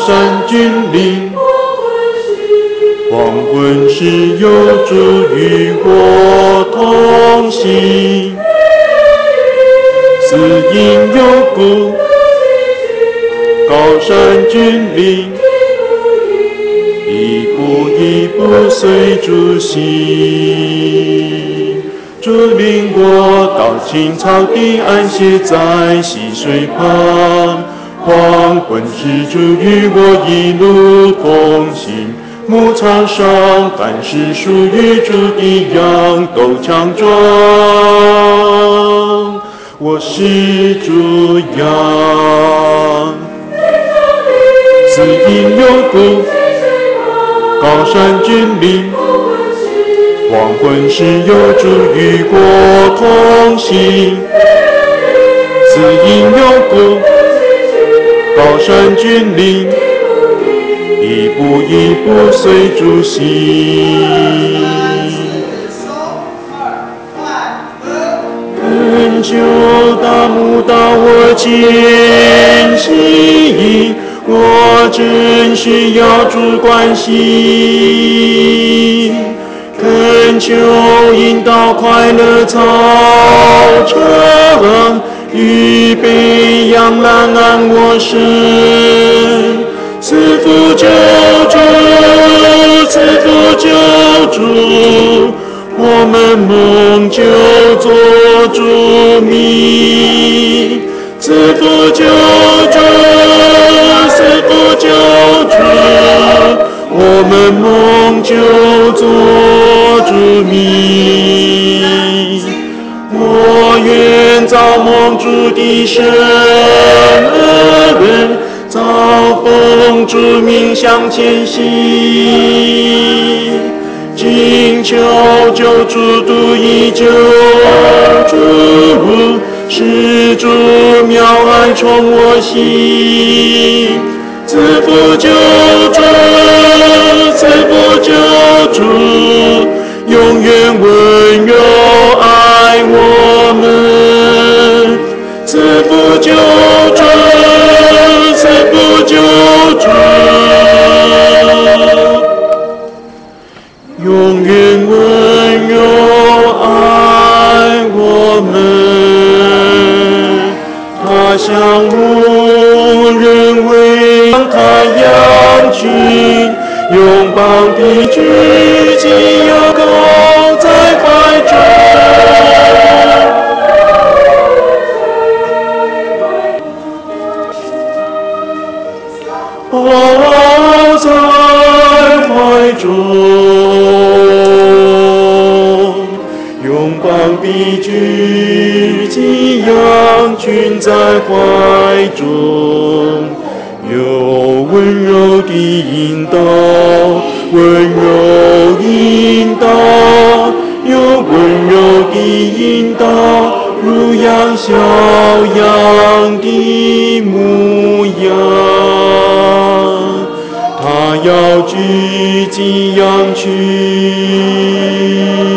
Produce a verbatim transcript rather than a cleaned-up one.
山峻岭。黄昏时有主与我同行，死因有故，高山峻岭，一步一步随主行。主领我到青草地，安歇在溪水旁。黄昏时主与我一路同行，牧场上凡是属于主的羊都强壮。我是主羊，死因有故，高山峻岭。黄昏时有主与我同行，死因有故，高山峻岭，一步一步随主行。恳求大牧到我前行，我真需要主关心。恳求引导快乐草场，预备养狼安我身。赐福救主，赐福救主，我们蒙救做主名。赐福救主，赐福救主，我们蒙救做主名。我愿造梦主的圣恩，造奉主名向前行。请求救主独一救主，使主妙爱充我心。赐福救主，赐福救主，永远温柔爱我们。赐福救主，赐福救主，永远温柔爱我们。他像牧人喂养他羊群，拥抱的举起有狗在怀中。抱在怀中，拥抱的举起羊群在怀中，有温柔的引导，温柔引导，有温柔的引导，如养小羊的模样。他要聚集羊群。